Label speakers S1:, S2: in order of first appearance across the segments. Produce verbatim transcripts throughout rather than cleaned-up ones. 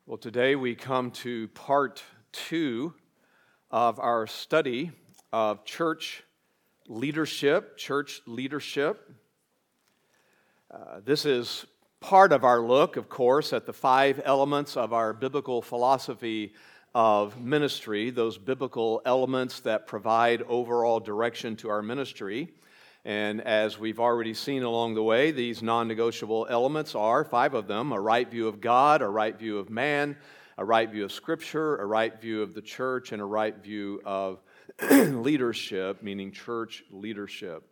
S1: Well, today we come to part two of our study of church leadership, church leadership. Uh, this is part of our look, of course, at the five elements of our biblical philosophy of ministry, those biblical elements that provide overall direction to our ministry. And as we've already seen along the way, these non-negotiable elements are, five of them, a right view of God, a right view of man, a right view of Scripture, a right view of the church, and a right view of leadership, meaning church leadership.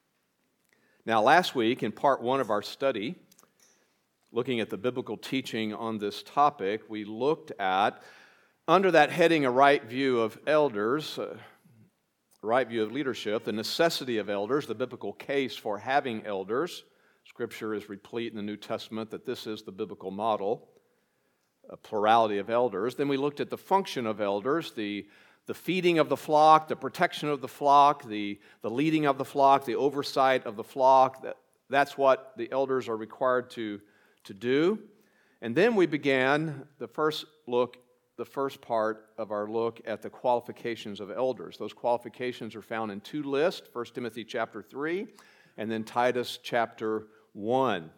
S1: Now, last week, in part one of our study, looking at the biblical teaching on this topic, we looked at, under that heading, a right view of elders, uh, right view of leadership, the necessity of elders, the biblical case for having elders. Scripture is replete in the New Testament that this is the biblical model, a plurality of elders. Then we looked at the function of elders, the, the feeding of the flock, the protection of the flock, the, the leading of the flock, the oversight of the flock. That, that's what the elders are required to, to do. And then we began the first look the first part of our look at the qualifications of elders. Those qualifications are found in two lists, First Timothy chapter three and then Titus chapter one.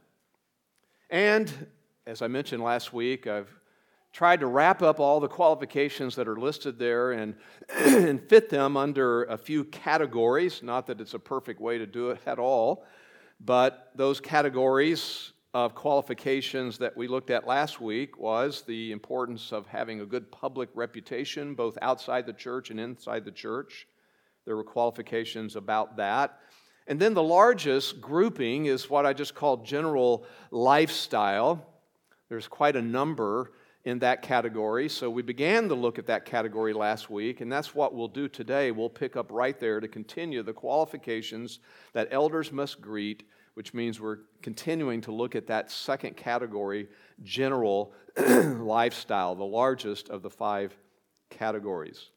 S1: And as I mentioned last week, I've tried to wrap up all the qualifications that are listed there and, and fit them under a few categories. Not that it's a perfect way to do it at all, but those categories of qualifications that we looked at last week was the importance of having a good public reputation, both outside the church and inside the church. There were qualifications about that. And then the largest grouping is what I just called general lifestyle. There's quite a number in that category, so we began to look at that category last week, and that's what we'll do today. We'll pick up right there to continue the qualifications that elders must greet, which means we're continuing to look at that second category, general lifestyle, the largest of the five categories.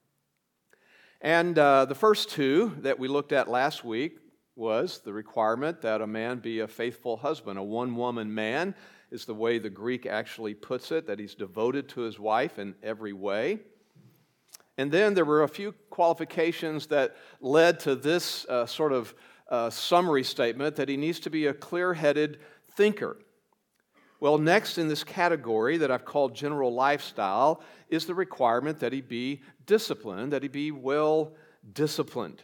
S1: And uh, the first two that we looked at last week was the requirement that a man be a faithful husband. A one-woman man is the way the Greek actually puts it, that he's devoted to his wife in every way. And then there were a few qualifications that led to this uh, sort of Uh, summary statement that he needs to be a clear-headed thinker. Well, next in this category that I've called general lifestyle is the requirement that he be disciplined, that he be well disciplined.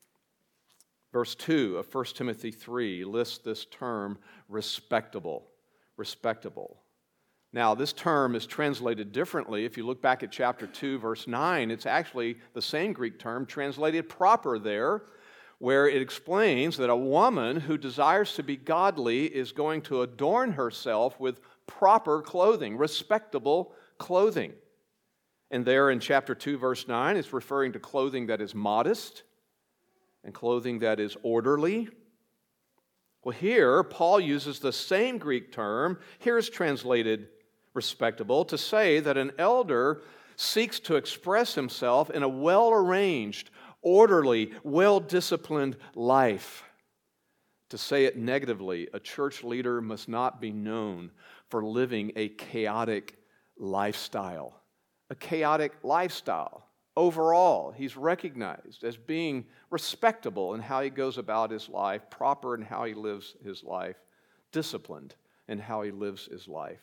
S1: Verse two of First Timothy three lists this term, respectable. Respectable. Now, this term is translated differently. If you look back at chapter two, verse nine, it's actually the same Greek term translated proper there, where it explains that a woman who desires to be godly is going to adorn herself with proper clothing, respectable clothing. And there in chapter two, verse nine, it's referring to clothing that is modest and clothing that is orderly. Well, here, Paul uses the same Greek term, here is translated respectable, to say that an elder seeks to express himself in a well-arranged, orderly, well-disciplined life. To say it negatively, a church leader must not be known for living a chaotic lifestyle. A chaotic lifestyle. Overall, he's recognized as being respectable in how he goes about his life, proper in how he lives his life, disciplined in how he lives his life.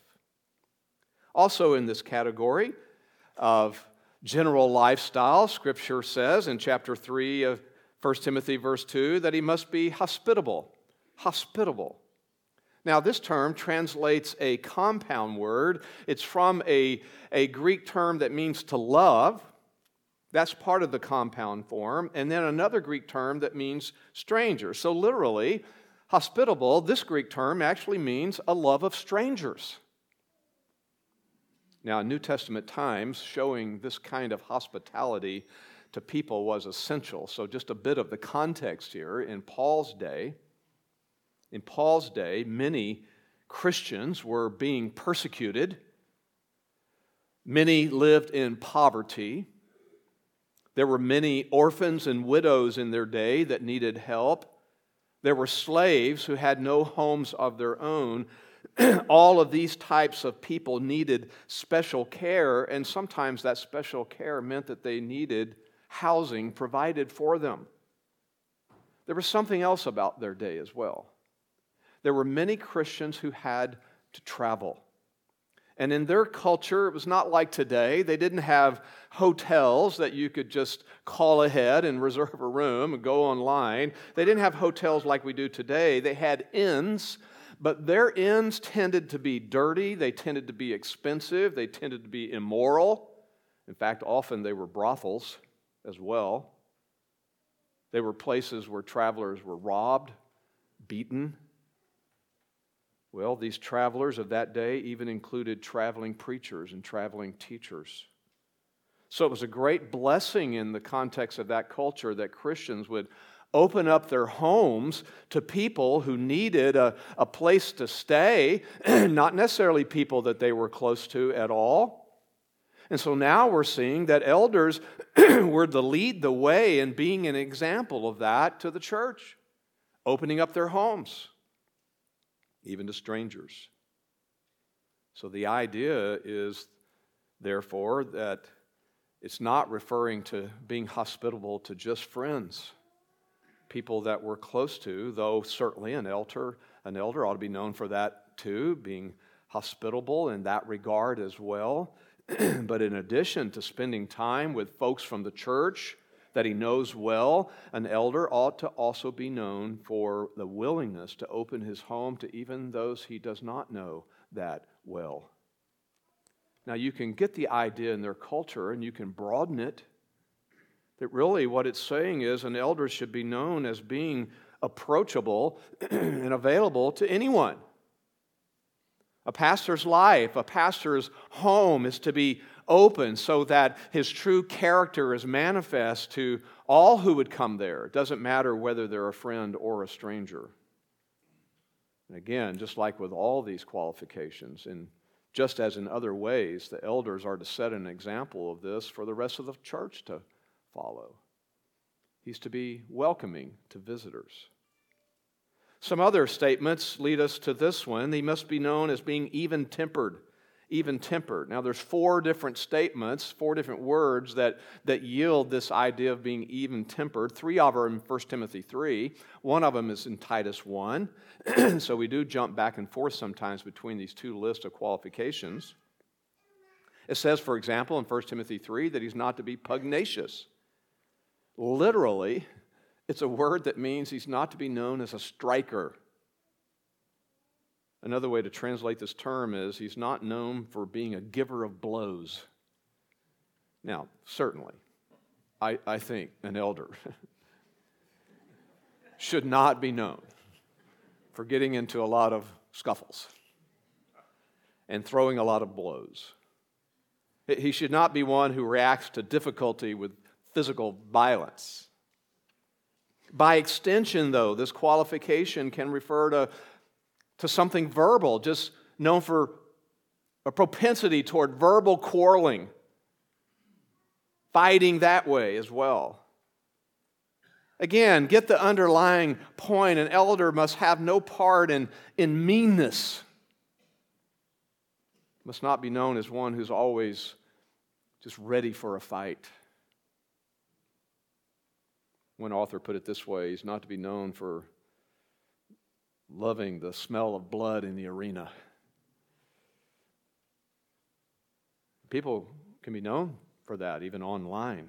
S1: Also in this category of general lifestyle, Scripture says in chapter three of First Timothy verse two that he must be hospitable. Hospitable. Now, this term translates a compound word. It's from a, a Greek term that means to love. That's part of the compound form. And then another Greek term that means stranger. So literally, hospitable, this Greek term actually means a love of strangers. Now, in New Testament times, showing this kind of hospitality to people was essential. So just a bit of the context here. In Paul's day, in Paul's day, many Christians were being persecuted. Many lived in poverty. There were many orphans and widows in their day that needed help. There were slaves who had no homes of their own. all of these types of people needed special care, and sometimes that special care meant that they needed housing provided for them. There was something else about their day as well. There were many Christians who had to travel. And in their culture, it was not like today. They didn't have hotels that you could just call ahead and reserve a room and go online. They didn't have hotels like we do today. They had inns, but their inns tended to be dirty. They tended to be expensive. They tended to be immoral. In fact, often they were brothels as well. They were places where travelers were robbed, beaten. Well, these travelers of that day even included traveling preachers and traveling teachers. So it was a great blessing in the context of that culture that Christians would open up their homes to people who needed a, a place to stay, not necessarily people that they were close to at all. And so now we're seeing that elders were to lead the way in being an example of that to the church, opening up their homes, even to strangers. So the idea is, therefore, that it's not referring to being hospitable to just friends, people that we're close to, though certainly an elder, an elder ought to be known for that too, being hospitable in that regard as well. But in addition to spending time with folks from the church that he knows well, an elder ought to also be known for the willingness to open his home to even those he does not know that well. Now, you can get the idea in their culture and you can broaden it, that really what it's saying is an elder should be known as being approachable and available to anyone. A pastor's life, a pastor's home is to be open so that his true character is manifest to all who would come there. It doesn't matter whether they're a friend or a stranger. And again, just like with all these qualifications, and just as in other ways, the elders are to set an example of this for the rest of the church to follow. He's to be welcoming to visitors. Some other statements lead us to this one. He must be known as being even-tempered. Even-tempered. Now, there's four different statements, four different words that, that yield this idea of being even-tempered. Three of them are in First Timothy three. One of them is in Titus one. So we do jump back and forth sometimes between these two lists of qualifications. It says, for example, in First Timothy three, that he's not to be pugnacious. Literally, it's a word that means he's not to be known as a striker. Another way to translate this term is he's not known for being a giver of blows. Now, certainly, I, I think an elder should not be known for getting into a lot of scuffles and throwing a lot of blows. He should not be one who reacts to difficulty with physical violence. By extension, though, this qualification can refer to, to something verbal, just known for a propensity toward verbal quarreling, fighting that way as well. Again, get the underlying point. An elder must have no part in, in meanness. Must not be known as one who's always just ready for a fight. One author put it this way: he's not to be known for loving the smell of blood in the arena. People can be known for that, even online.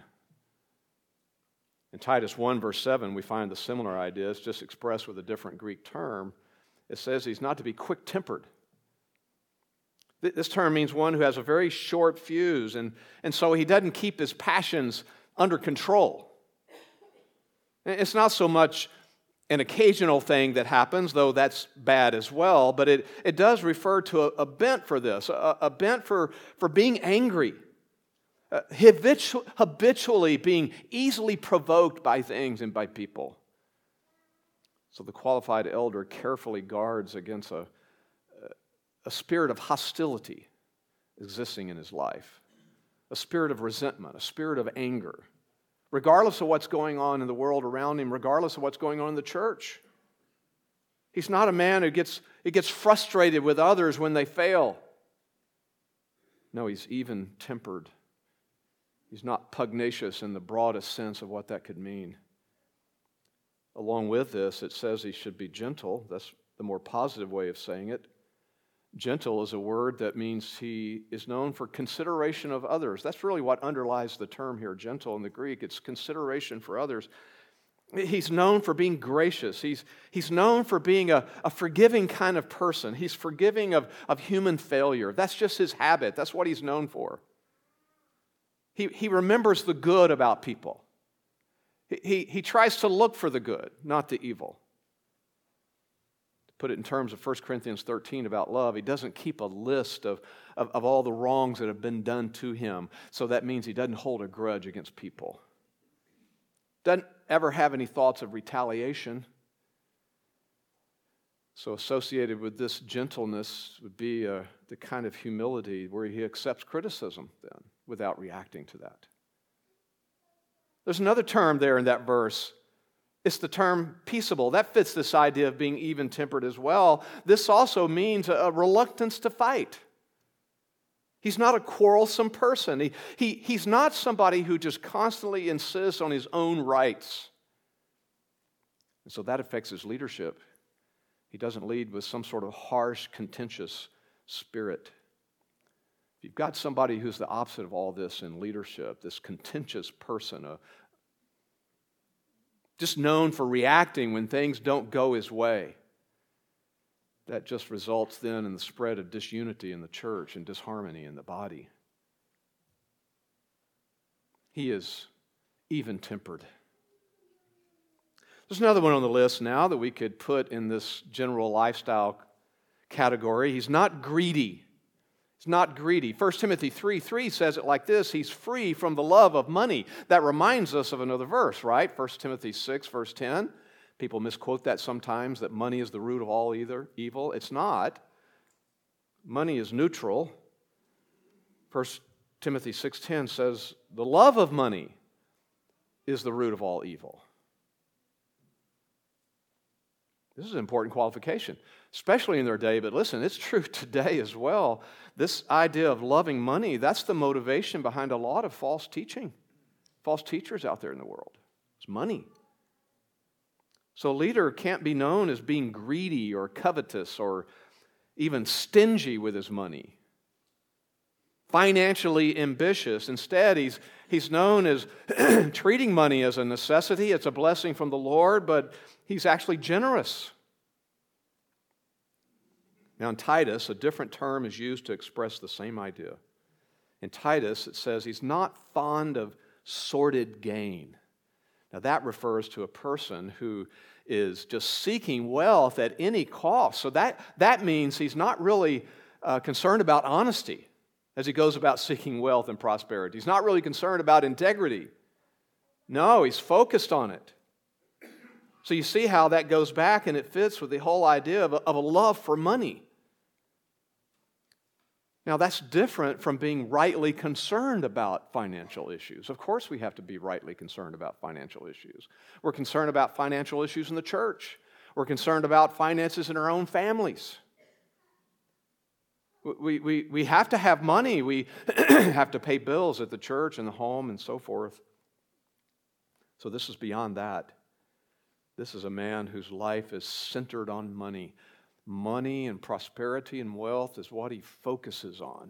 S1: In Titus one, verse seven, we find the similar idea. It's just expressed with a different Greek term. It says he's not to be quick-tempered. This term means one who has a very short fuse, and, and so he doesn't keep his passions under control. It's not so much an occasional thing that happens, though that's bad as well, but it, it does refer to a, a bent for this, a, a bent for, for being angry, uh, habitu- habitually being easily provoked by things and by people. So the qualified elder carefully guards against a, a spirit of hostility existing in his life, a spirit of resentment, a spirit of anger, regardless of what's going on in the world around him, regardless of what's going on in the church. He's not a man who gets, who gets frustrated with others when they fail. No, he's even-tempered. He's not pugnacious in the broadest sense of what that could mean. Along with this, it says he should be gentle. That's the more positive way of saying it. Gentle is a word that means he is known for consideration of others. That's really what underlies the term here, gentle in the Greek. It's consideration for others. He's known for being gracious. He's, he's known for being a, a forgiving kind of person. He's forgiving of, of human failure. That's just his habit. That's what he's known for. He, he remembers the good about people. He, he, he tries to look for the good, not the evil. To put it in terms of First Corinthians thirteen about love, he doesn't keep a list of, of, of all the wrongs that have been done to him. So that means he doesn't hold a grudge against people. Doesn't ever have any thoughts of retaliation. So associated with this gentleness would be uh, the kind of humility where he accepts criticism then without reacting to that. There's another term there in that verse. It's the term peaceable. That fits this idea of being even-tempered as well. This also means a reluctance to fight. He's not a quarrelsome person. He, he, he's not somebody who just constantly insists on his own rights. And so that affects his leadership. He doesn't lead with some sort of harsh, contentious spirit. If you've got somebody who's the opposite of all this in leadership, this contentious person, a, just known for reacting when things don't go his way, that just results then in the spread of disunity in the church and disharmony in the body. He is even-tempered. There's another one on the list now that we could put in this general lifestyle category. He's not greedy. He's not greedy. First Timothy three three says it like this: he's free from the love of money. That reminds us of another verse, right? First Timothy six, verse ten. People misquote that sometimes, that money is the root of all either evil. It's not. Money is neutral. First Timothy six ten says, the love of money is the root of all evil. This is an important qualification, especially in their day, but listen, it's true today as well. This idea of loving money, that's the motivation behind a lot of false teaching, false teachers out there in the world. It's money. So a leader can't be known as being greedy or covetous or even stingy with his money, financially ambitious. Instead, he's, he's known as treating money as a necessity. It's a blessing from the Lord, but he's actually generous. Now in Titus, a different term is used to express the same idea. In Titus, it says he's not fond of sordid gain. Now that refers to a person who is just seeking wealth at any cost. So that, that means he's not really uh, concerned about honesty as he goes about seeking wealth and prosperity. He's not really concerned about integrity. No, he's focused on it. So you see how that goes back and it fits with the whole idea of a, of a love for money. Now that's different from being rightly concerned about financial issues. Of course we have to be rightly concerned about financial issues. We're concerned about financial issues in the church. We're concerned about finances in our own families. We, we, we have to have money. We have to pay bills at the church and the home and so forth. So this is beyond that. This is a man whose life is centered on money. Money and prosperity and wealth is what he focuses on,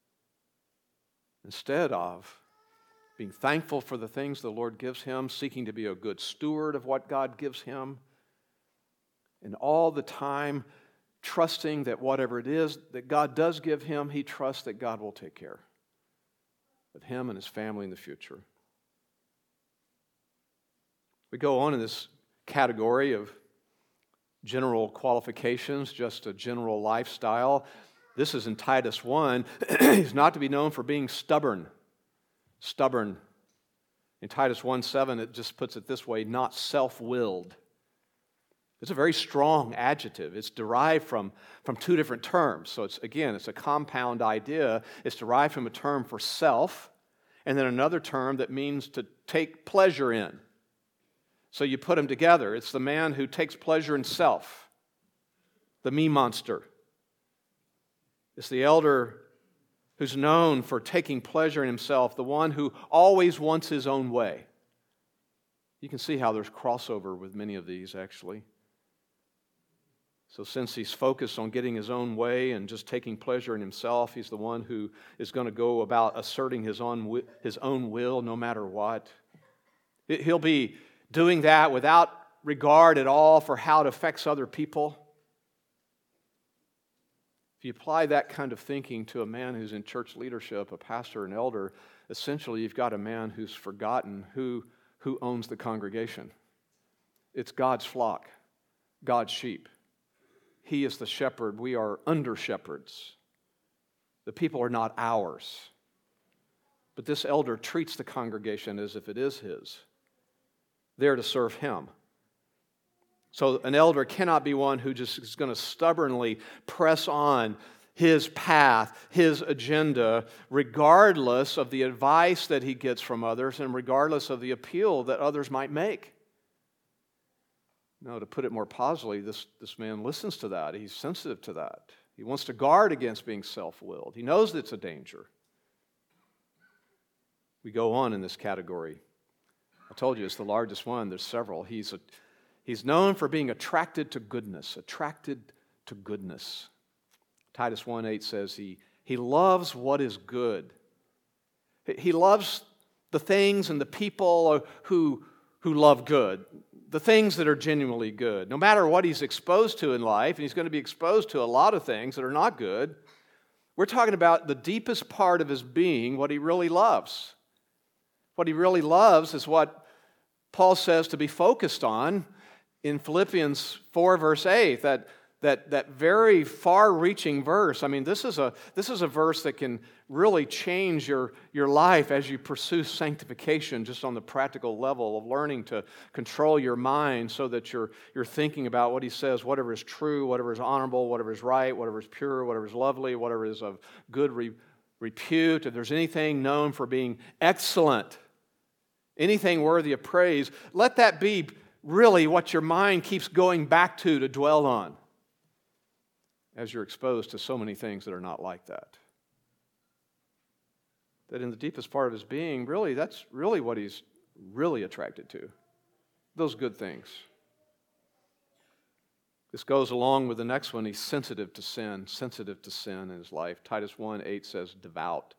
S1: instead of being thankful for the things the Lord gives him, seeking to be a good steward of what God gives him, and all the time trusting that whatever it is that God does give him, he trusts that God will take care of him and his family in the future. We go on in this category of general qualifications, just a general lifestyle. This is in Titus one. He's not to be known for being stubborn. Stubborn. In Titus one seven, it just puts it this way: not self-willed. It's a very strong adjective. It's derived from, from two different terms. So it's, again, it's a compound idea. It's derived from a term for self, and then another term that means to take pleasure in. So you put them together. It's the man who takes pleasure in self. the me monster. It's the elder who's known for taking pleasure in himself, the one who always wants his own way. You can see how there's crossover with many of these, actually. So since he's focused on getting his own way and just taking pleasure in himself, he's the one who is going to go about asserting his own, his own will no matter what. He'll be doing that without regard at all for how it affects other people. If you apply that kind of thinking to a man who's in church leadership, a pastor, an elder, essentially you've got a man who's forgotten who, who owns the congregation. It's God's flock, God's sheep. He is the shepherd. We are under shepherds. The people are not ours. But this elder treats the congregation as if it is his. There to serve him. So an elder cannot be one who just is going to stubbornly press on his path, his agenda, regardless of the advice that he gets from others and regardless of the appeal that others might make. No, to put it more positively, this, this man listens to that. He's sensitive to that. He wants to guard against being self-willed. He knows that it's a danger. We go on in this category. I told you it's the largest one. There's several. He's, a, he's known for being attracted to goodness, attracted to goodness. Titus one eight says he, he loves what is good. He loves the things and the people who, who love good. The things that are genuinely good. No matter what he's exposed to in life, and he's going to be exposed to a lot of things that are not good, we're talking about the deepest part of his being, what he really loves. What he really loves is what Paul says to be focused on in Philippians four, verse eight, that, that, that very far-reaching verse. I mean, this is a, this is a verse that can really change your, your life as you pursue sanctification just on the practical level of learning to control your mind so that you're, you're thinking about what he says, whatever is true, whatever is honorable, whatever is right, whatever is pure, whatever is lovely, whatever is of good re- repute. If there's anything known for being excellent, anything worthy of praise, let that be really what your mind keeps going back to to dwell on as you're exposed to so many things that are not like that. That in the deepest part of his being, really, that's really what he's really attracted to. Those good things. This goes along with the next one. He's sensitive to sin, sensitive to sin in his life. Titus one eight says devout.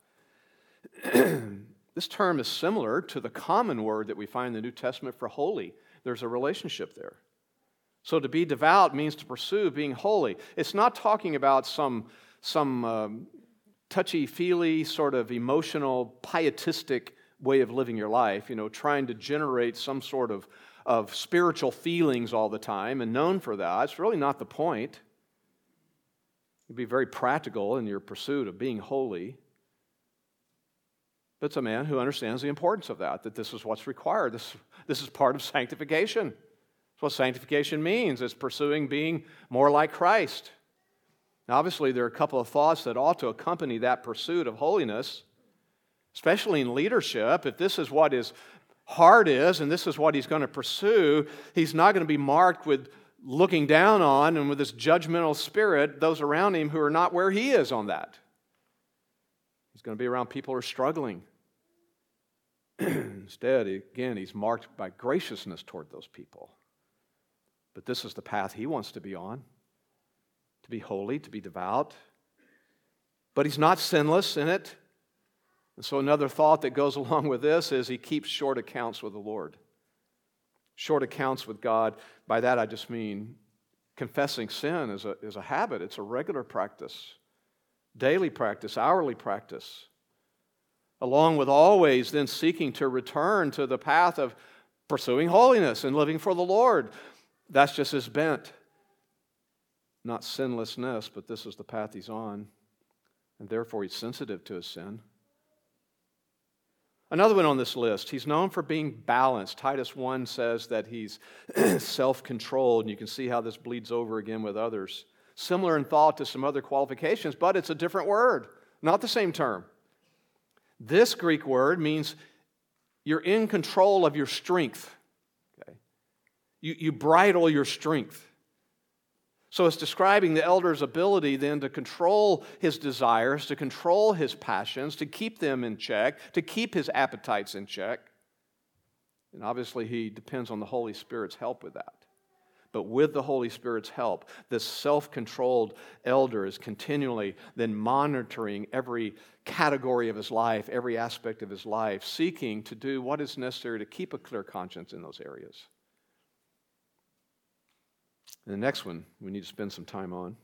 S1: This term is similar to the common word that we find in the New Testament for holy. There's a relationship there. So to be devout means to pursue being holy. It's not talking about some, some um, touchy-feely, sort of emotional, pietistic way of living your life, you know, trying to generate some sort of, of spiritual feelings all the time and known for that. It's really not the point. You'd be very practical in your pursuit of being holy. But it's a man who understands the importance of that, that this is what's required. This, this is part of sanctification. That's what sanctification means. It's pursuing being more like Christ. Now, obviously, there are a couple of thoughts that ought to accompany that pursuit of holiness, especially in leadership. If this is what his heart is and this is what he's going to pursue, he's not going to be marked with looking down on and with this judgmental spirit those around him who are not where he is on that. He's going to be around people who are struggling. Instead, again, he's marked by graciousness toward those people. But this is the path he wants to be on, to be holy, to be devout. But he's not sinless in it. And so another thought that goes along with this is he keeps short accounts with the Lord. Short accounts with God. By that I just mean confessing sin is a, is a habit. It's a regular practice. Daily practice, hourly practice. Along with always then seeking to return to the path of pursuing holiness and living for the Lord. That's just his bent. Not sinlessness, but this is the path he's on. And therefore he's sensitive to his sin. Another one on this list, he's known for being balanced. Titus one says that he's self-controlled, and you can see how this bleeds over again with others. Similar in thought to some other qualifications, but it's a different word, not the same term. This Greek word means you're in control of your strength. Okay? You, you bridle your strength. So it's describing the elder's ability then to control his desires, to control his passions, to keep them in check, to keep his appetites in check. And obviously he depends on the Holy Spirit's help with that. But with the Holy Spirit's help, this self-controlled elder is continually then monitoring every category of his life, every aspect of his life, seeking to do what is necessary to keep a clear conscience in those areas. And the next one we need to spend some time on.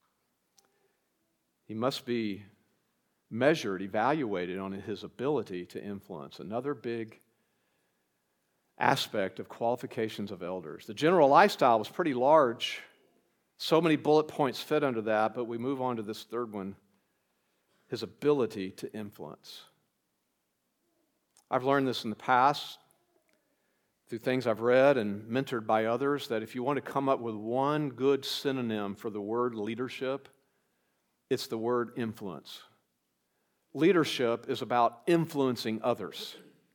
S1: He must be measured, evaluated on his ability to influence. Another big aspect of qualifications of elders. The general lifestyle was pretty large. So many bullet points fit under that, but we move on to this third one, his ability to influence. I've learned this in the past through things I've read and mentored by others, that if you want to come up with one good synonym for the word leadership, it's the word influence. Leadership is about influencing others.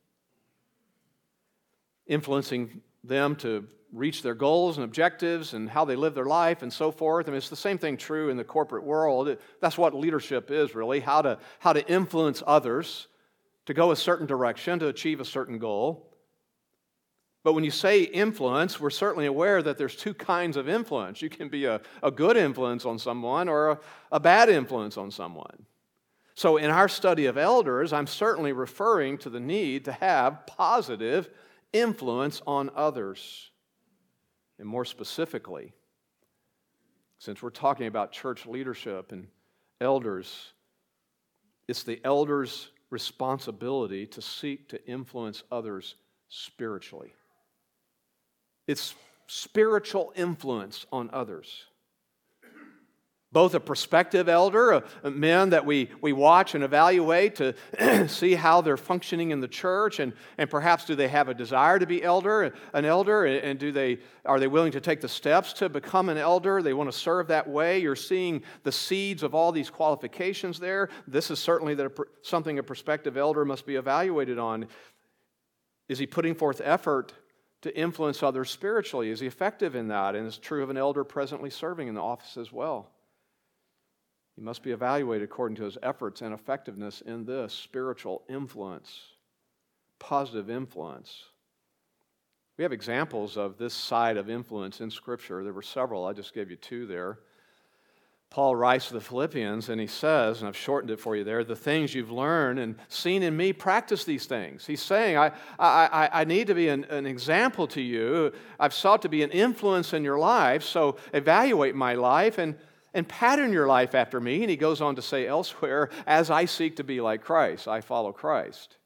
S1: Influencing them to reach their goals and objectives and how they live their life and so forth. I mean, it's the same thing true in the corporate world. That's what leadership is, really, how to, how to influence others to go a certain direction, to achieve a certain goal. But when you say influence, we're certainly aware that there's two kinds of influence. You can be a, a good influence on someone or a, a bad influence on someone. So in our study of elders, I'm certainly referring to the need to have positive influence on others. And more specifically, since we're talking about church leadership and elders, it's the elders' responsibility to seek to influence others spiritually. It's spiritual influence on others. Both a prospective elder, a, a men that we, we watch and evaluate to see how they're functioning in the church, and, and perhaps do they have a desire to be elder, an elder, and, and do they are they willing to take the steps to become an elder? They want to serve that way. You're seeing the seeds of all these qualifications there. This is certainly that a, something a prospective elder must be evaluated on. Is he putting forth effort to influence others spiritually? Is he effective in that? And it's true of an elder presently serving in the office as well. He must be evaluated according to his efforts and effectiveness in this spiritual influence, positive influence. We have examples of this side of influence in Scripture. There were several. I just gave you two there. Paul writes to the Philippians, and he says, and I've shortened it for you there, the things you've learned and seen in me, practice these things. He's saying, I, I, I need to be an, an example to you. I've sought to be an influence in your life, so evaluate my life and, and pattern your life after me. And he goes on to say elsewhere, as I seek to be like Christ, I follow Christ.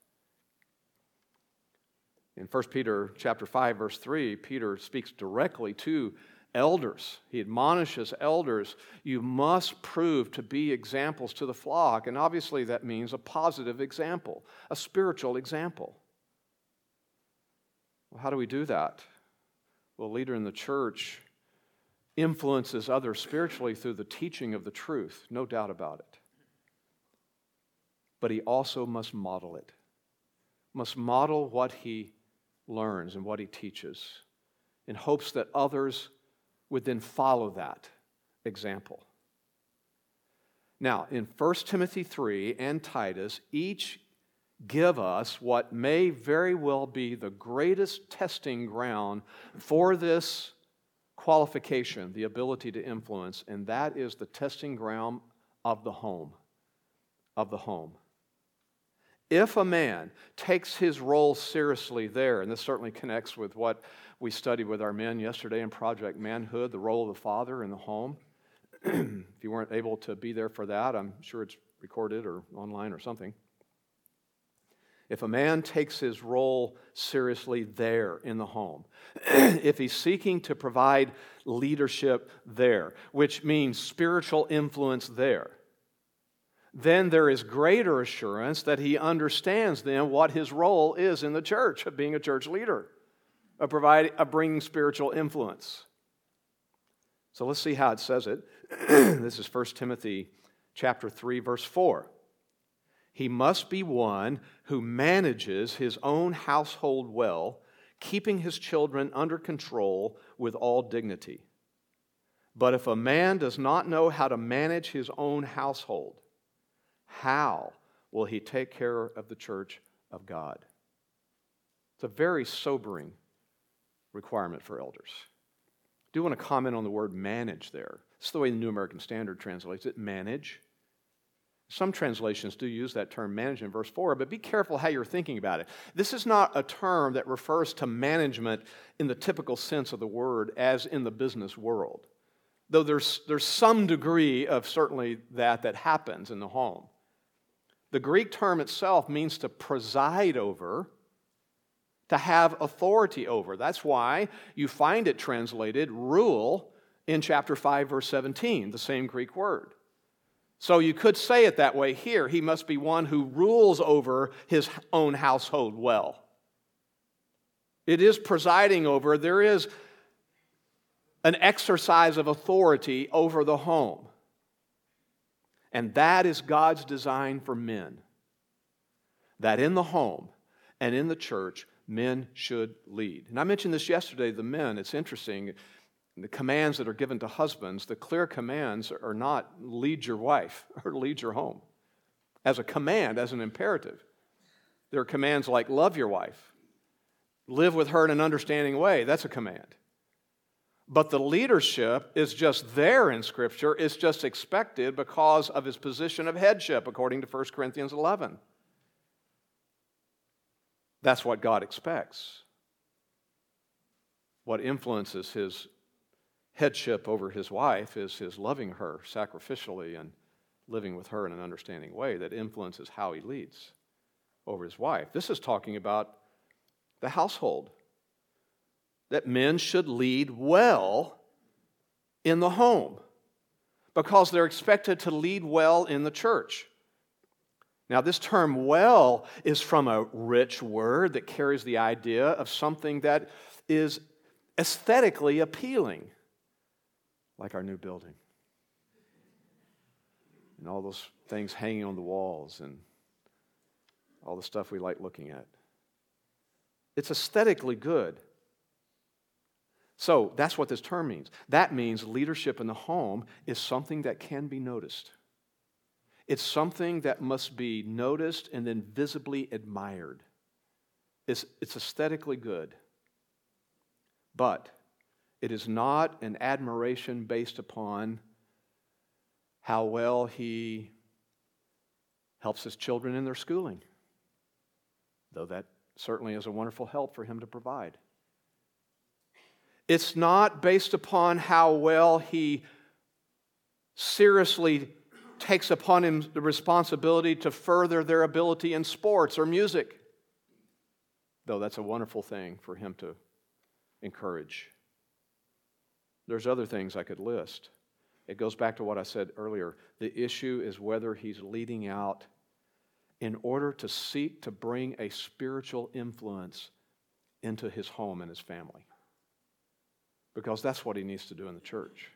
S1: In First Peter chapter five, verse three, Peter speaks directly to elders. He admonishes elders, you must prove to be examples to the flock. And obviously that means a positive example, a spiritual example. Well, how do we do that? Well, a leader in the church influences others spiritually through the teaching of the truth, no doubt about it. But he also must model it, must model what he learns and what he teaches in hopes that others would then follow that example. Now, in First Timothy three and Titus, each give us what may very well be the greatest testing ground for this qualification, the ability to influence, and that is the testing ground of the home, of the home. If a man takes his role seriously there, and this certainly connects with what we studied with our men yesterday in Project Manhood, the role of the father in the home. If you weren't able to be there for that, I'm sure it's recorded or online or something. If a man takes his role seriously there in the home, if he's seeking to provide leadership there, which means spiritual influence there, then there is greater assurance that he understands then what his role is in the church, of being a church leader, of providing, of bringing spiritual influence. So let's see how it says it. This is First Timothy chapter three, verse four. He must be one who manages his own household well, keeping his children under control with all dignity. But if a man does not know how to manage his own household, how will he take care of the church of God? It's a very sobering requirement for elders. I do want to comment on the word manage there. It's the way the New American Standard translates it, manage. Some translations do use that term manage in verse four, but be careful how you're thinking about it. This is not a term that refers to management in the typical sense of the word as in the business world, though there's, there's some degree of certainly that that happens in the home. The Greek term itself means to preside over, to have authority over. That's why you find it translated rule in chapter five, verse seventeen, the same Greek word. So you could say it that way here. He must be one who rules over his own household well. It is presiding over. There is an exercise of authority over the home. And that is God's design for men. That in the home and in the church, men should lead. And I mentioned this yesterday, the men. It's interesting. The commands that are given to husbands, the clear commands are not lead your wife or lead your home. As a command, as an imperative. There are commands like love your wife, live with her in an understanding way. That's a command. But the leadership is just there in Scripture. It's just expected because of his position of headship, according to First Corinthians eleven. That's what God expects. What influences his headship over his wife is his loving her sacrificially and living with her in an understanding way that influences how he leads over his wife. This is talking about the household, that men should lead well in the home because they're expected to lead well in the church. Now, this term well is from a rich word that carries the idea of something that is aesthetically appealing, like our new building. And all those things hanging on the walls and all the stuff we like looking at. It's aesthetically good. So that's what this term means. That means leadership in the home is something that can be noticed. It's something that must be noticed and then visibly admired. It's, it's aesthetically good. But it is not an admiration based upon how well he helps his children in their schooling, though that certainly is a wonderful help for him to provide. It's not based upon how well he seriously takes upon him the responsibility to further their ability in sports or music, though that's a wonderful thing for him to encourage. There's other things I could list. It goes back to what I said earlier. The issue is whether he's leading out in order to seek to bring a spiritual influence into his home and his family. Because that's what he needs to do in the church.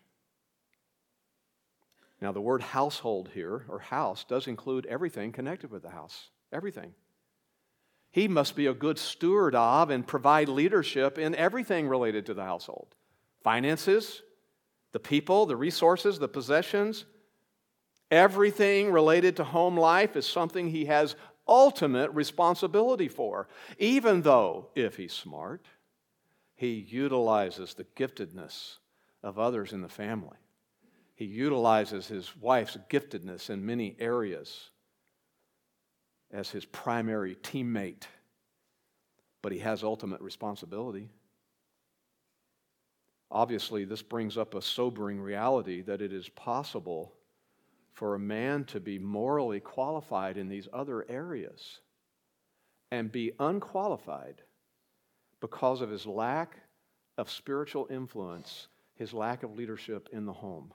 S1: Now, the word household here, or house, does include everything connected with the house. Everything. He must be a good steward of and provide leadership in everything related to the household. Finances, the people, the resources, the possessions, everything related to home life is something he has ultimate responsibility for, even though, if he's smart, he utilizes the giftedness of others in the family. He utilizes his wife's giftedness in many areas as his primary teammate, but he has ultimate responsibility. Obviously, this brings up a sobering reality that it is possible for a man to be morally qualified in these other areas and be unqualified because of his lack of spiritual influence, his lack of leadership in the home.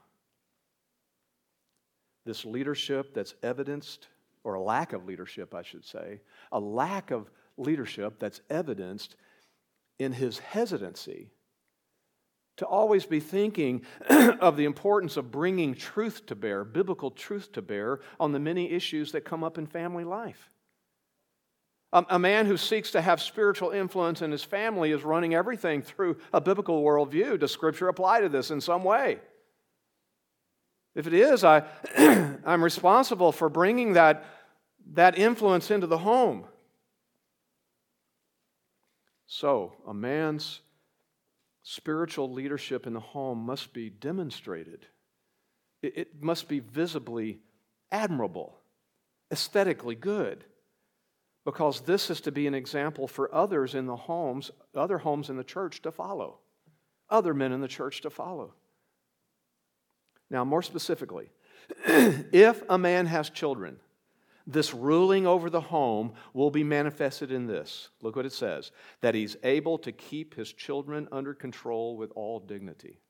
S1: This leadership that's evidenced, or a lack of leadership, I should say, a lack of leadership that's evidenced in his hesitancy to always be thinking of the importance of bringing truth to bear, biblical truth to bear, on the many issues that come up in family life. A, a man who seeks to have spiritual influence in his family is running everything through a biblical worldview. Does Scripture apply to this in some way? If it is, I, I'm responsible for bringing that, that influence into the home. So, a man's spiritual leadership in the home must be demonstrated. It, it must be visibly admirable, aesthetically good, because this is to be an example for others in the homes, other homes in the church to follow, other men in the church to follow. Now, more specifically, if a man has children, this ruling over the home will be manifested in this. Look what it says, that he's able to keep his children under control with all dignity.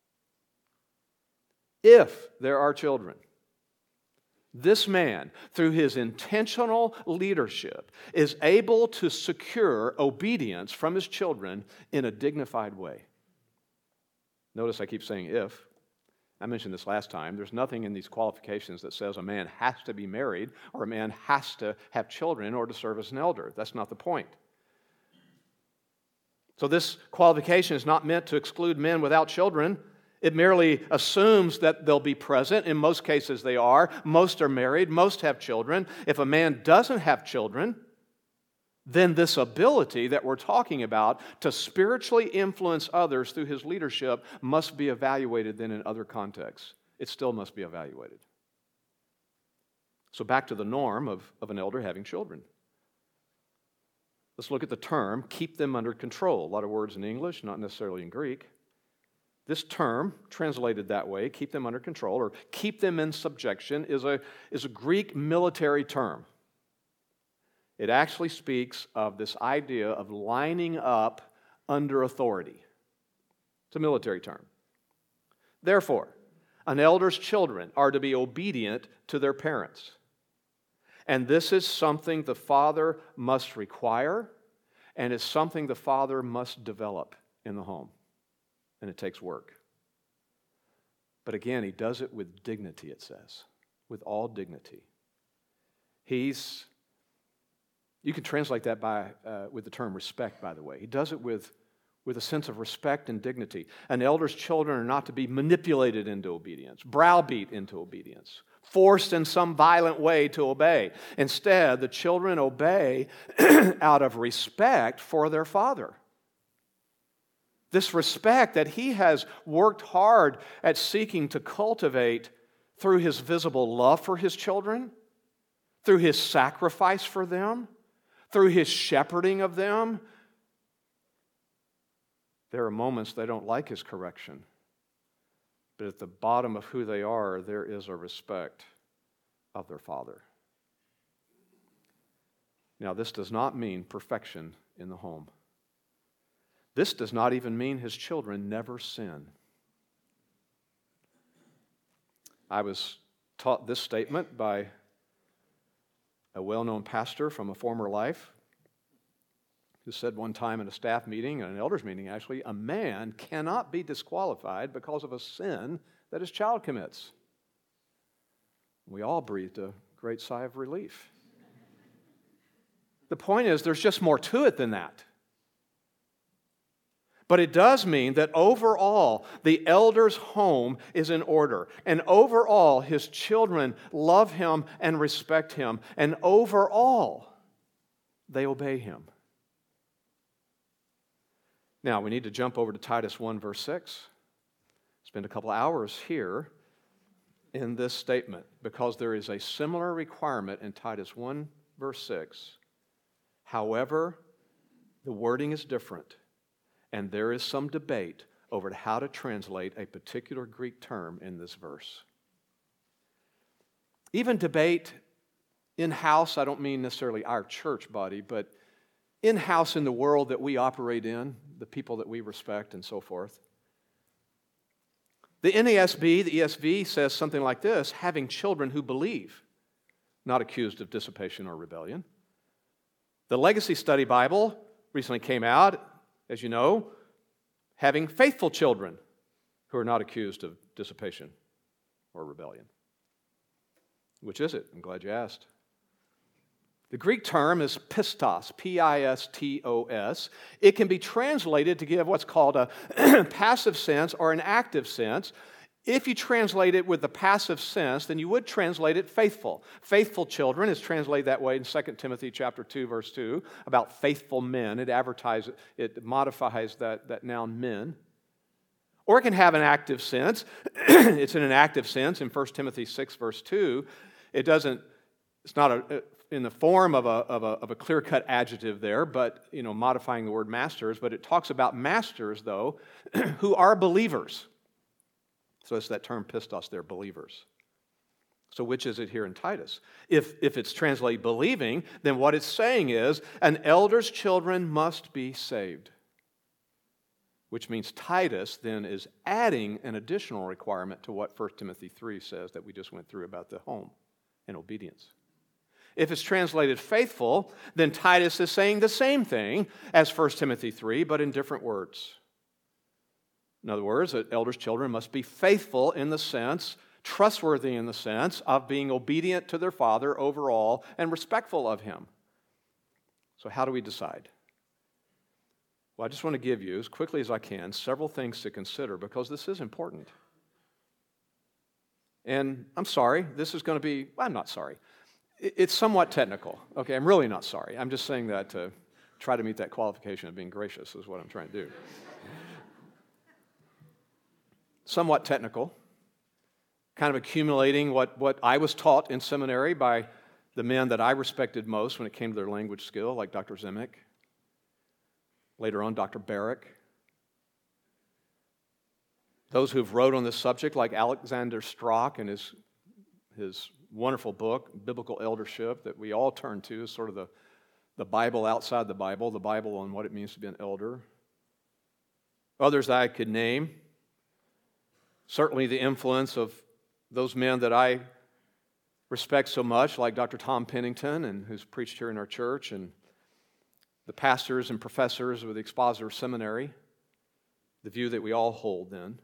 S1: If there are children, this man, through his intentional leadership, is able to secure obedience from his children in a dignified way. Notice I keep saying if. I mentioned this last time. There's nothing in these qualifications that says a man has to be married or a man has to have children in order to serve as an elder. That's not the point. So this qualification is not meant to exclude men without children. It merely assumes that they'll be present. In most cases they are. Most are married. Most have children. If a man doesn't have children, then this ability that we're talking about to spiritually influence others through his leadership must be evaluated then in other contexts. It still must be evaluated. So back to the norm of, of an elder having children. Let's look at the term, keep them under control. A lot of words in English, not necessarily in Greek. This term, translated that way, keep them under control, or keep them in subjection, is a, is a Greek military term. It actually speaks of this idea of lining up under authority. It's a military term. Therefore, an elder's children are to be obedient to their parents. And this is something the father must require, and it's something the father must develop in the home. And it takes work. But again, he does it with dignity, it says, with all dignity. He's You can translate that by uh, with the term respect, by the way. He does it with, with a sense of respect and dignity. An elder's children are not to be manipulated into obedience, browbeat into obedience, forced in some violent way to obey. Instead, the children obey out of respect for their father. This respect that he has worked hard at seeking to cultivate through his visible love for his children, through his sacrifice for them, through his shepherding of them. There are moments they don't like his correction, but at the bottom of who they are, there is a respect of their father. Now, this does not mean perfection in the home. This does not even mean his children never sin. I was taught this statement by a well-known pastor from a former life who said one time in a staff meeting, an elders meeting actually, a man cannot be disqualified because of a sin that his child commits. We all breathed a great sigh of relief. The point is, there's just more to it than that. But it does mean that overall, the elder's home is in order. And overall, his children love him and respect him. And overall, they obey him. Now, we need to jump over to Titus one, verse six. Spend a couple hours here in this statement because there is a similar requirement in Titus one, verse six. However, the wording is different. And there is some debate over how to translate a particular Greek term in this verse. Even debate in-house, I don't mean necessarily our church body, but in-house in the world that we operate in, the people that we respect and so forth. The N A S B, the E S V says something like this, having children who believe, not accused of dissipation or rebellion. The Legacy Study Bible recently came out, as you know, having faithful children who are not accused of dissipation or rebellion. Which is it? I'm glad you asked. The Greek term is pistos, P I S T O S. It can be translated to give what's called a passive sense or an active sense. If you translate it with the passive sense, then you would translate it faithful. Faithful children is translated that way in Second Timothy chapter two, verse two, about faithful men. It advertises, it modifies that, that noun men. Or it can have an active sense. It's in an active sense in First Timothy six, verse two. It doesn't, it's not a, in the form of a, of a, of a clear-cut adjective there, but, you know, modifying the word masters, but it talks about masters, though, who are believers. So it's that term pistos there, believers. So which is it here in Titus? If, if it's translated believing, then what it's saying is an elder's children must be saved. Which means Titus then is adding an additional requirement to what First Timothy three says that we just went through about the home and obedience. If it's translated faithful, then Titus is saying the same thing as First Timothy three, but in different words. In other words, that elders' children must be faithful in the sense, trustworthy in the sense of being obedient to their father overall and respectful of him. So how do we decide? Well, I just want to give you, as quickly as I can, several things to consider because this is important. And I'm sorry, this is going to be, well, I'm not sorry. It's somewhat technical. Okay, I'm really not sorry. I'm just saying that to try to meet that qualification of being gracious is what I'm trying to do. Somewhat technical, kind of accumulating what, what I was taught in seminary by the men that I respected most when it came to their language skill, like Doctor Zimick, later on Doctor Barrick. Those who've wrote on this subject, like Alexander Strock and his, his wonderful book, Biblical Eldership, that we all turn to as sort of the, the Bible outside the Bible, the Bible on what it means to be an elder. Others that I could name. Certainly the influence of those men that I respect so much, like Doctor Tom Pennington, and who's preached here in our church, and the pastors and professors of the Expositor Seminary, the view that we all hold then.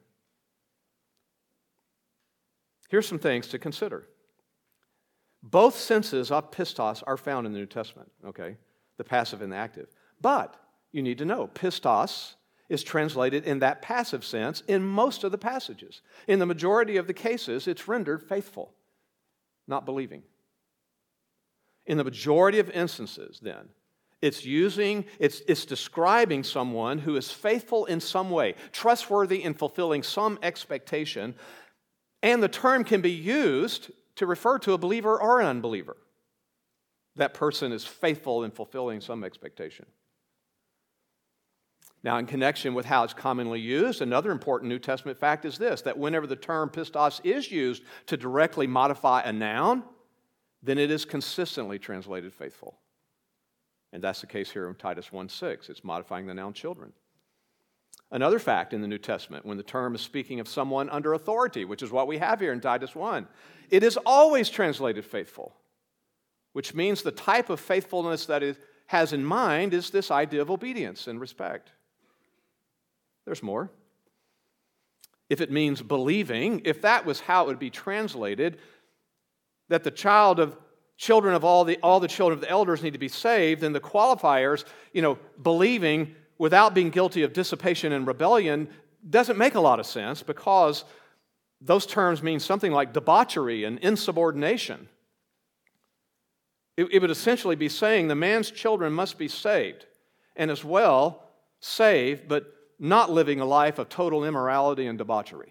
S1: Here's some things to consider. Both senses of pistos are found in the New Testament, okay? The passive and the active. But you need to know, pistos is translated in that passive sense in most of the passages. In the majority of the cases, it's rendered faithful, not believing. In the majority of instances, then, it's using, it's, it's describing someone who is faithful in some way, trustworthy in fulfilling some expectation, and the term can be used to refer to a believer or an unbeliever. That person is faithful in fulfilling some expectation. Now, in connection with how it's commonly used, another important New Testament fact is this, that whenever the term pistos is used to directly modify a noun, then it is consistently translated faithful. And that's the case here in Titus one six. It's modifying the noun children. Another fact in the New Testament, when the term is speaking of someone under authority, which is what we have here in Titus one, it is always translated faithful, which means the type of faithfulness that it has in mind is this idea of obedience and respect. There's more. If it means believing, if that was how it would be translated, that the child of children of all the all the children of the elders need to be saved, then the qualifiers, you know, believing without being guilty of dissipation and rebellion doesn't make a lot of sense because those terms mean something like debauchery and insubordination. It, it would essentially be saying the man's children must be saved, and as well saved, but not living a life of total immorality and debauchery.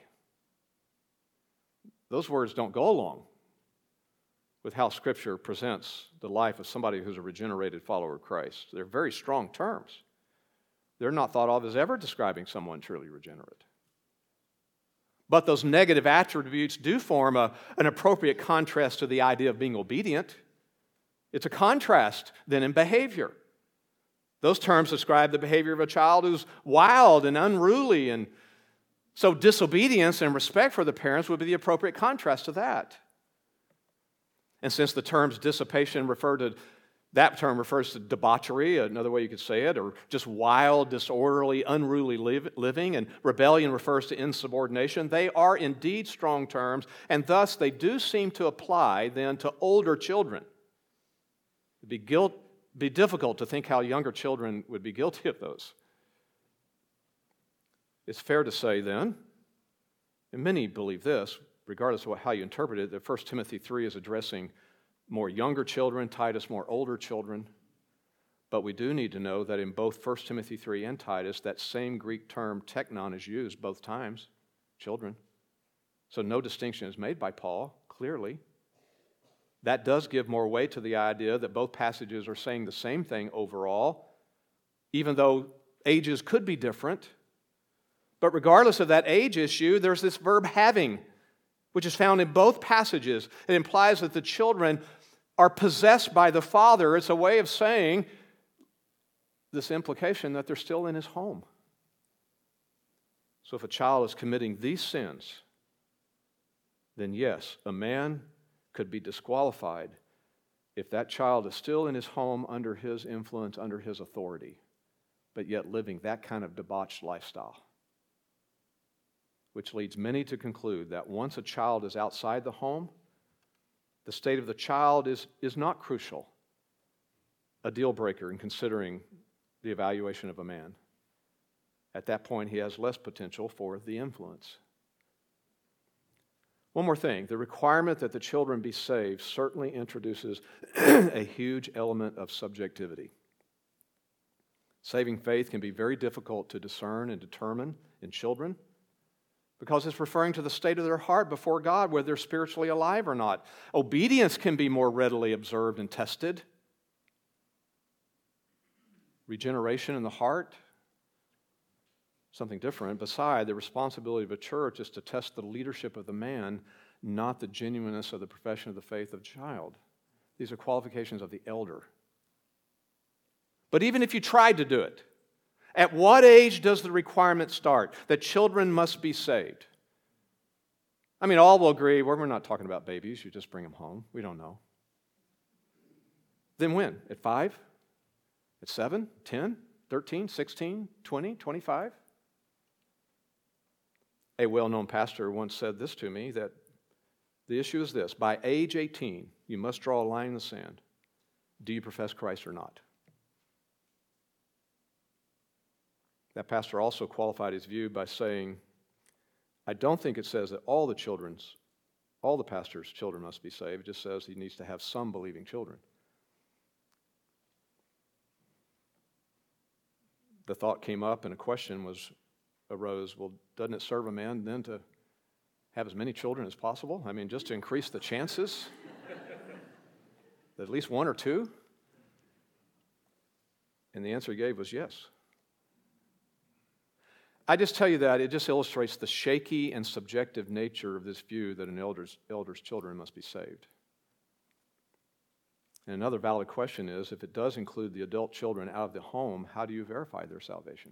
S1: Those words don't go along with how Scripture presents the life of somebody who's a regenerated follower of Christ. They're very strong terms. They're not thought of as ever describing someone truly regenerate. But those negative attributes do form a, an appropriate contrast to the idea of being obedient. It's a contrast then in behavior. Those terms describe the behavior of a child who's wild and unruly, and so disobedience and respect for the parents would be the appropriate contrast to that. And since the terms dissipation refer to, that term refers to debauchery, another way you could say it, or just wild, disorderly, unruly live, living, and rebellion refers to insubordination, they are indeed strong terms, and thus they do seem to apply then to older children. It'd be guilt. Be difficult to think how younger children would be guilty of those. It's fair to say then, And many believe this, regardless of how you interpret it, that First Timothy three is addressing more younger children, Titus more older children. But we do need to know that in both First Timothy three and Titus, that same Greek term teknon is used both times, children. So no distinction is made by Paul, clearly. That does give more weight to the idea that both passages are saying the same thing overall, even though ages could be different. But regardless of that age issue, there's this verb having, which is found in both passages. It implies that the children are possessed by the father. It's a way of saying this implication that they're still in his home. So if a child is committing these sins, then yes, a man could be disqualified if that child is still in his home under his influence, under his authority, but yet living that kind of debauched lifestyle. Which leads many to conclude that once a child is outside the home, the state of the child is, is not crucial, a deal breaker in considering the evaluation of a man. At that point, he has less potential for the influence. One more thing, the requirement that the children be saved certainly introduces a huge element of subjectivity. Saving faith can be very difficult to discern and determine in children because it's referring to the state of their heart before God, whether they're spiritually alive or not. Obedience can be more readily observed and tested. Regeneration in the heart, something different. Beside, the responsibility of a church is to test the leadership of the man, not the genuineness of the profession of the faith of the child. These are qualifications of the elder. But even if you tried to do it, at what age does the requirement start that children must be saved? I mean, all will agree, well, we're not talking about babies. You just bring them home. We don't know. Then when? At five? At seven? ten? thirteen? sixteen? twenty? twenty-five? A well-known pastor once said this to me, that the issue is this: by age eighteen, you must draw a line in the sand. Do you profess Christ or not? That pastor also qualified his view by saying, I don't think it says that all the children's, all the pastor's children must be saved. It just says he needs to have some believing children. The thought came up and a question was arose, well, doesn't it serve a man then to have as many children as possible? I mean, just to increase the chances that at least one or two? And the answer he gave was yes. I just tell you that, it just illustrates the shaky and subjective nature of this view that an elder's, elder's children must be saved. And another valid question is, if it does include the adult children out of the home, how do you verify their salvation?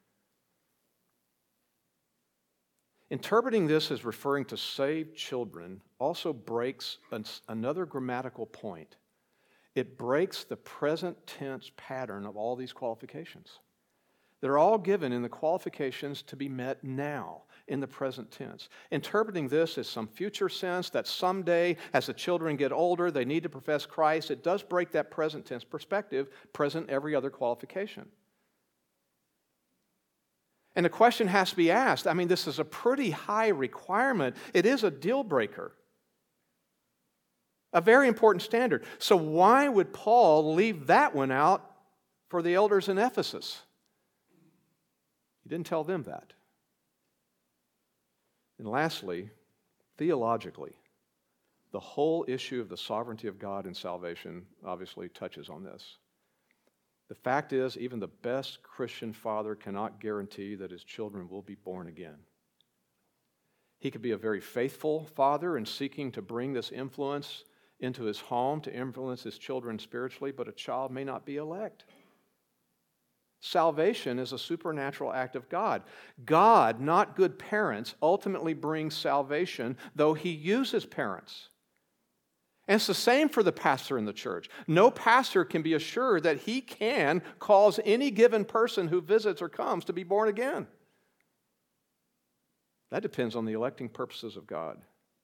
S1: Interpreting this as referring to saved children also breaks an, another grammatical point. It breaks the present tense pattern of all these qualifications. They're all given in the qualifications to be met now, in the present tense. Interpreting this as some future sense that someday, as the children get older, they need to profess Christ, it does break that present tense perspective, present every other qualification. And the question has to be asked, I mean, this is a pretty high requirement. It is a deal breaker. A very important standard. So why would Paul leave that one out for the elders in Ephesus? He didn't tell them that. And lastly, theologically, the whole issue of the sovereignty of God in salvation obviously touches on this. The fact is, even the best Christian father cannot guarantee that his children will be born again. He could be a very faithful father in seeking to bring this influence into his home to influence his children spiritually, but a child may not be elect. Salvation is a supernatural act of God. God, not good parents, ultimately brings salvation, though He uses parents. And it's the same for the pastor in the church. No pastor can be assured that he can cause any given person who visits or comes to be born again. That depends on the electing purposes of God.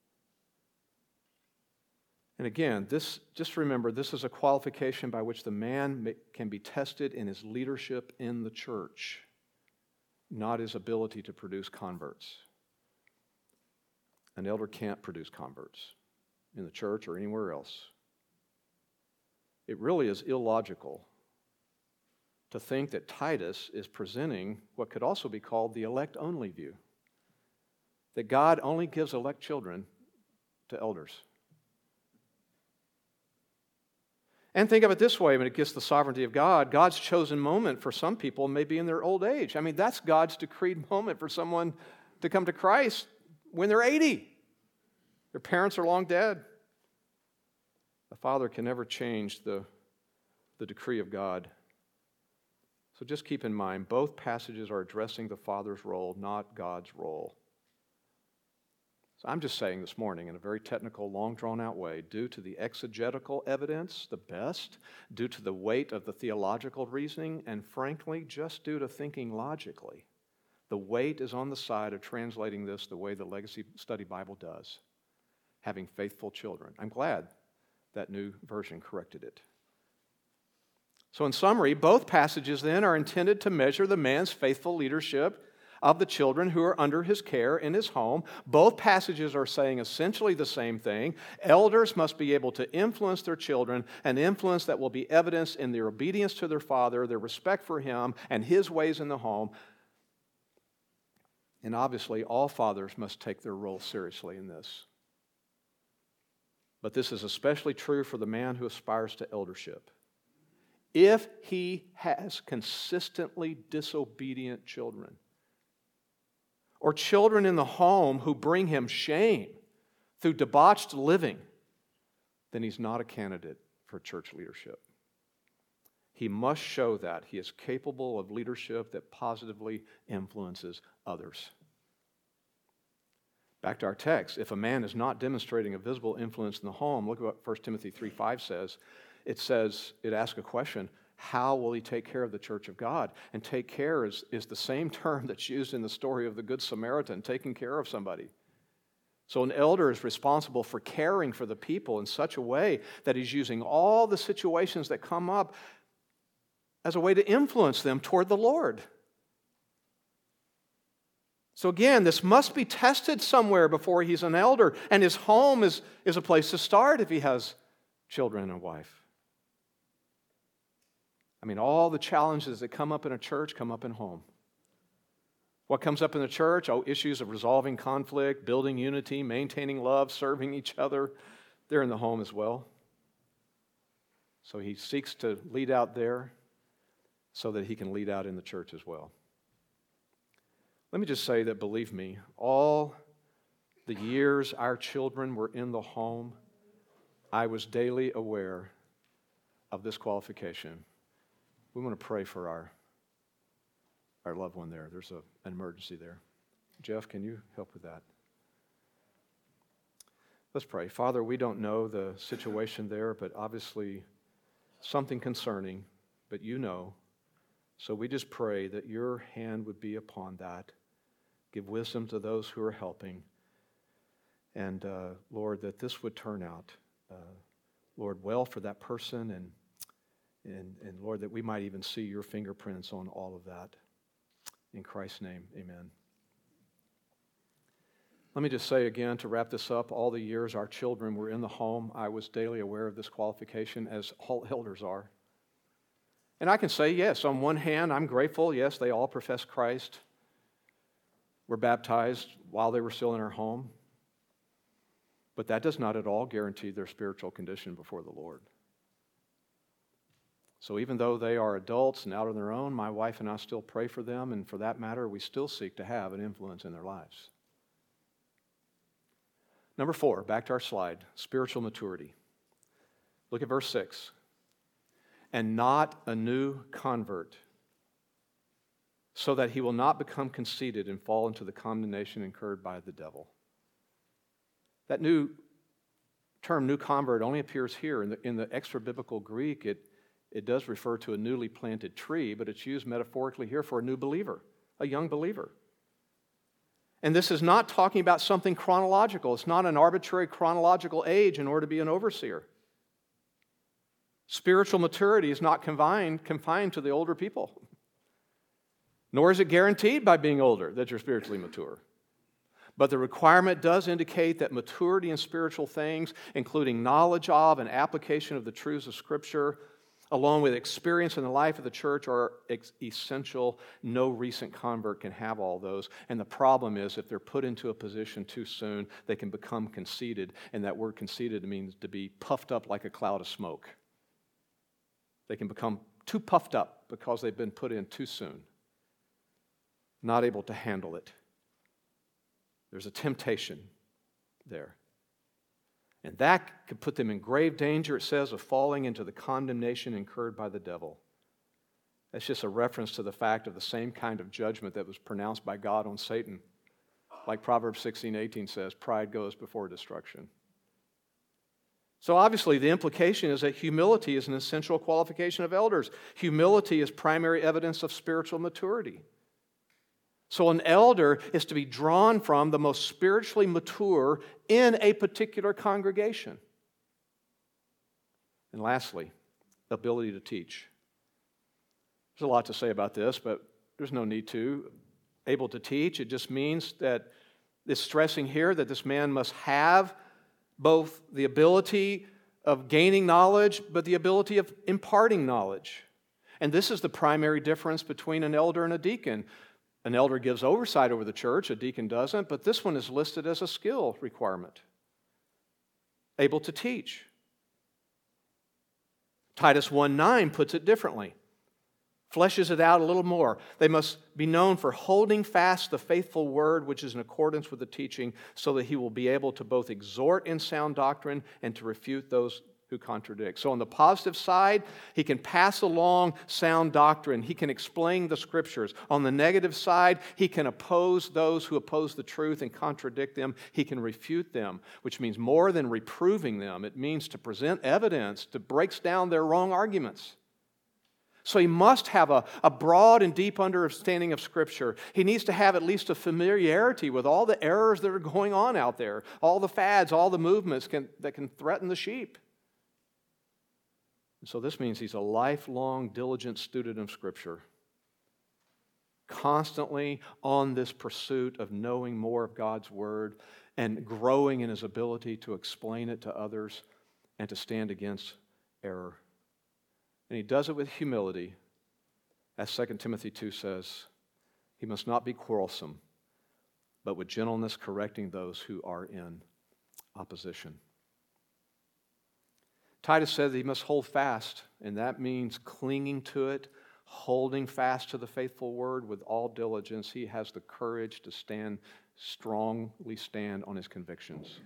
S1: And again, this, just remember, this is a qualification by which the man can be tested in his leadership in the church, not his ability to produce converts. An elder can't produce converts in the church or anywhere else. It really is illogical to think that Titus is presenting what could also be called the elect-only view, that God only gives elect children to elders. And think of it this way, when it gets the sovereignty of God, God's chosen moment for some people may be in their old age. I mean, that's God's decreed moment for someone to come to Christ when they're eighty. Their parents are long dead. A father can never change the, the decree of God. So just keep in mind, both passages are addressing the father's role, not God's role. So I'm just saying this morning in a very technical, long drawn-out way, due to the exegetical evidence, the best, due to the weight of the theological reasoning, and frankly, just due to thinking logically, the weight is on the side of translating this the way the Legacy Study Bible does, having faithful children. I'm glad that new version corrected it. So in summary, both passages then are intended to measure the man's faithful leadership of the children who are under his care in his home. Both passages are saying essentially the same thing. Elders must be able to influence their children, an influence that will be evidenced in their obedience to their father, their respect for him, and his ways in the home. And obviously, all fathers must take their role seriously in this. But this is especially true for the man who aspires to eldership. If he has consistently disobedient children, or children in the home who bring him shame through debauched living, then he's not a candidate for church leadership. He must show that he is capable of leadership that positively influences others. Back to our text, if a man is not demonstrating a visible influence in the home, look at what First Timothy three five says. It says, it asks a question, how will he take care of the church of God? And take care is, is the same term that's used in the story of the Good Samaritan, taking care of somebody. So an elder is responsible for caring for the people in such a way that he's using all the situations that come up as a way to influence them toward the Lord. So again, this must be tested somewhere before he's an elder, and his home is, is a place to start if he has children and a wife. I mean, all the challenges that come up in a church come up in home. What comes up in the church? Oh, issues of resolving conflict, building unity, maintaining love, serving each other. They're in the home as well. So he seeks to lead out there so that he can lead out in the church as well. Let me just say that, believe me, all the years our children were in the home, I was daily aware of this qualification. We want to pray for our, our loved one there. There's a, an emergency there. Jeff, can you help with that? Let's pray. Father, we don't know the situation there, but obviously something concerning, but you know. So we just pray that your hand would be upon that. Give wisdom to those who are helping. And, uh, Lord, that this would turn out, uh, Lord, well for that person, and And, and Lord, that we might even see your fingerprints on all of that. In Christ's name, amen. Let me just say again, to wrap this up, all the years our children were in the home, I was daily aware of this qualification, as all elders are. And I can say, yes, on one hand, I'm grateful. Yes, they all profess Christ, were baptized while they were still in our home. But that does not at all guarantee their spiritual condition before the Lord. So even though they are adults and out on their own, my wife and I still pray for them, and for that matter, we still seek to have an influence in their lives. Number four, back to our slide, spiritual maturity. Look at verse six. And not a new convert, so that he will not become conceited and fall into the condemnation incurred by the devil. That new term, new convert, only appears here. In the, in the extra-biblical Greek, it It does refer to a newly planted tree, but it's used metaphorically here for a new believer, a young believer. And this is not talking about something chronological. It's not an arbitrary chronological age in order to be an overseer. Spiritual maturity is not confined, confined to the older people. Nor is it guaranteed by being older that you're spiritually mature. But the requirement does indicate that maturity in spiritual things, including knowledge of and application of the truths of Scripture, along with experience in the life of the church, are ex- essential. No recent convert can have all those. And the problem is, if they're put into a position too soon, they can become conceited. And that word conceited means to be puffed up like a cloud of smoke. They can become too puffed up because they've been put in too soon, not able to handle it. There's a temptation there. And that could put them in grave danger, it says, of falling into the condemnation incurred by the devil. That's just a reference to the fact of the same kind of judgment that was pronounced by God on Satan. Like Proverbs sixteen eighteen says, pride goes before destruction. So obviously the implication is that humility is an essential qualification of elders. Humility is primary evidence of spiritual maturity. So an elder is to be drawn from the most spiritually mature in a particular congregation. And lastly, ability to teach. There's a lot to say about this, but there's no need to. Able to teach, it just means that it's stressing here that this man must have both the ability of gaining knowledge, but the ability of imparting knowledge. And this is the primary difference between an elder and a deacon. An elder gives oversight over the church, a deacon doesn't, but this one is listed as a skill requirement. Able to teach. Titus one nine puts it differently. Fleshes it out a little more. They must be known for holding fast the faithful word which is in accordance with the teaching, so that he will be able to both exhort in sound doctrine and to refute those who contradict. So on the positive side, he can pass along sound doctrine. He can explain the Scriptures. On the negative side, he can oppose those who oppose the truth and contradict them. He can refute them, which means more than reproving them. It means to present evidence, to break down their wrong arguments. So he must have a, a broad and deep understanding of Scripture. He needs to have at least a familiarity with all the errors that are going on out there, all the fads, all the movements can, that can threaten the sheep. And so this means he's a lifelong, diligent student of Scripture, constantly on this pursuit of knowing more of God's Word and growing in his ability to explain it to others and to stand against error. And he does it with humility. As Second Timothy two says, he must not be quarrelsome, but with gentleness correcting those who are in opposition. Titus said that he must hold fast, and that means clinging to it, holding fast to the faithful word with all diligence. He has the courage to stand, strongly stand on his convictions.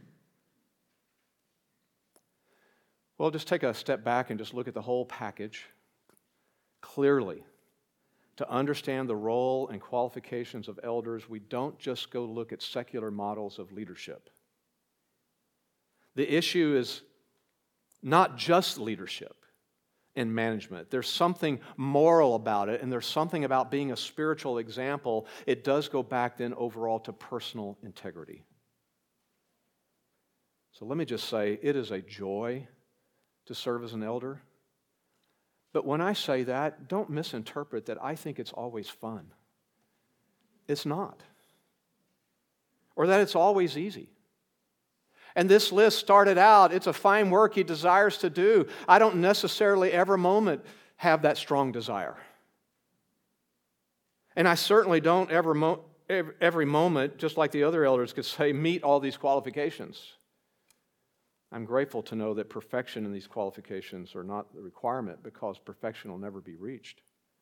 S1: Well, just take a step back and just look at the whole package clearly. To understand the role and qualifications of elders, we don't just go look at secular models of leadership. The issue is not just leadership and management. There's something moral about it, and there's something about being a spiritual example. It does go back then overall to personal integrity. So let me just say, it is a joy to serve as an elder. But when I say that, don't misinterpret that I think it's always fun. It's not. Or that it's always easy. And this list started out, it's a fine work he desires to do. I don't necessarily every moment have that strong desire. And I certainly don't ever mo- every moment, just like the other elders could say, meet all these qualifications. I'm grateful to know that perfection in these qualifications are not the requirement, because perfection will never be reached.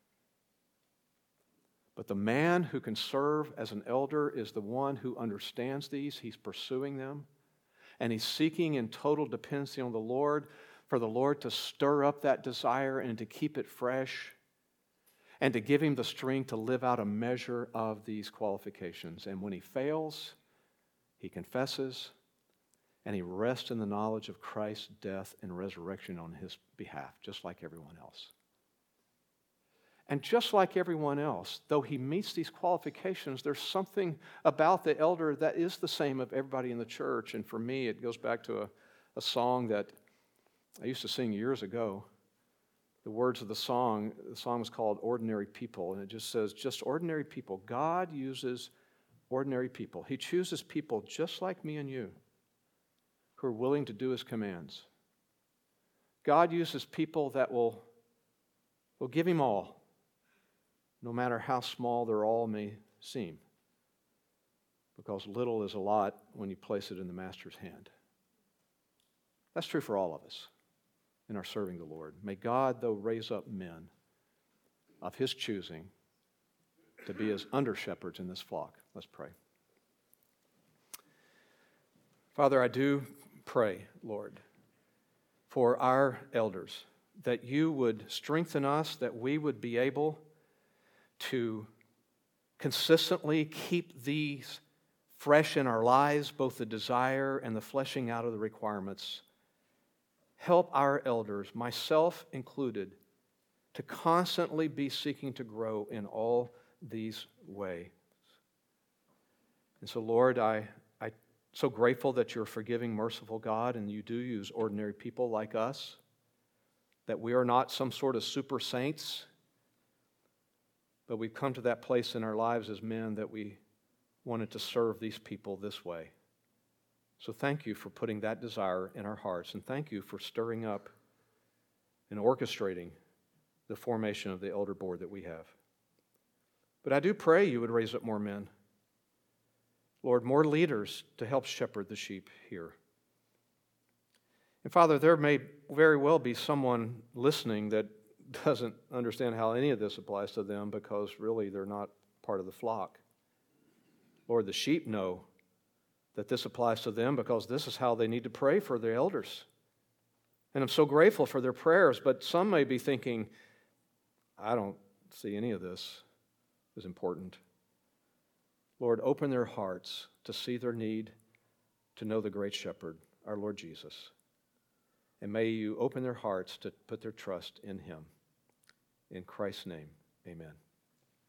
S1: But the man who can serve as an elder is the one who understands these. He's pursuing them. And he's seeking in total dependency on the Lord, for the Lord to stir up that desire and to keep it fresh, and to give him the strength to live out a measure of these qualifications. And when he fails, he confesses, and he rests in the knowledge of Christ's death and resurrection on his behalf, just like everyone else. And just like everyone else, though he meets these qualifications, there's something about the elder that is the same of everybody in the church. And for me, it goes back to a, a song that I used to sing years ago. The words of the song, the song was called Ordinary People, and it just says, just ordinary people. God uses ordinary people. He chooses people just like me and you who are willing to do His commands. God uses people that will, will give Him all, no matter how small their all may seem, because little is a lot when you place it in the Master's hand. That's true for all of us in our serving the Lord. May God, though, raise up men of His choosing to be His under-shepherds in this flock. Let's pray. Father, I do pray, Lord, for our elders, that You would strengthen us, that we would be able to consistently keep these fresh in our lives, both the desire and the fleshing out of the requirements. Help our elders, myself included, to constantly be seeking to grow in all these ways. And so, Lord, I, I'm so grateful that You're a forgiving, merciful God, and You do use ordinary people like us, that we are not some sort of super saints, but we've come to that place in our lives as men that we wanted to serve these people this way. So thank You for putting that desire in our hearts, and thank You for stirring up and orchestrating the formation of the elder board that we have. But I do pray You would raise up more men. Lord, more leaders to help shepherd the sheep here. And Father, there may very well be someone listening that doesn't understand how any of this applies to them because really they're not part of the flock. Lord, the sheep know that this applies to them because this is how they need to pray for their elders. And I'm so grateful for their prayers, but some may be thinking, I don't see any of this as important. Lord, open their hearts to see their need to know the great shepherd, our Lord Jesus. And may You open their hearts to put their trust in Him. In Christ's name, amen.